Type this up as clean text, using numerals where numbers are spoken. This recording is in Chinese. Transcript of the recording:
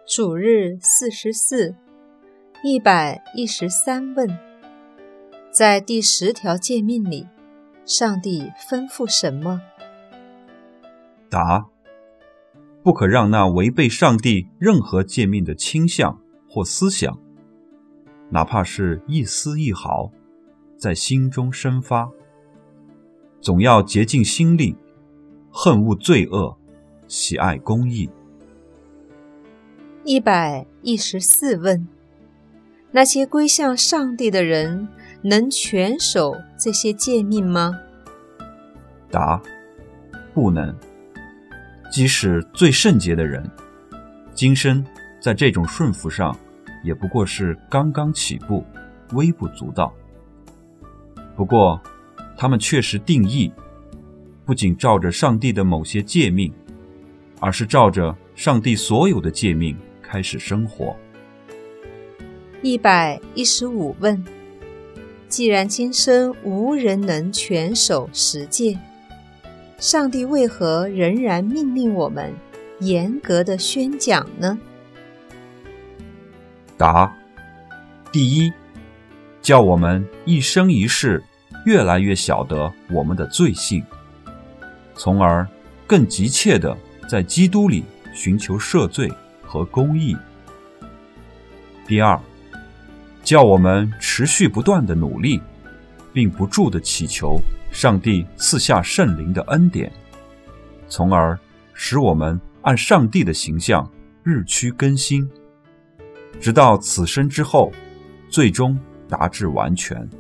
主日44 113问，在第10条诫命里，上帝吩咐什么？ 答：不可让那违背上帝任何诫命的倾向或思想，哪怕是一丝一毫，在心中生发，总要洁净心力，恨恶罪恶，喜爱公义。 114问，那些归向上帝的人能全守这些诫命吗？ 答：不能。即使最圣洁的人，今生在这种顺服上也不过是刚刚起步，微不足道。不过他们确实定义，不仅照着上帝的某些诫命，而是照着上帝所有的诫命开始生活。 115问，既然今生无人能全守10诫，上帝为何仍然命令我们严格的宣讲呢？ 答：第一，叫我们一生一世越来越晓得我们的罪性，从而更急切地在基督里寻求赦罪和公义。第二，叫我们持续不断地努力，并不住地祈求上帝赐下圣灵的恩典，从而使我们按上帝的形象日趋更新，直到此生之后，最终达至完全。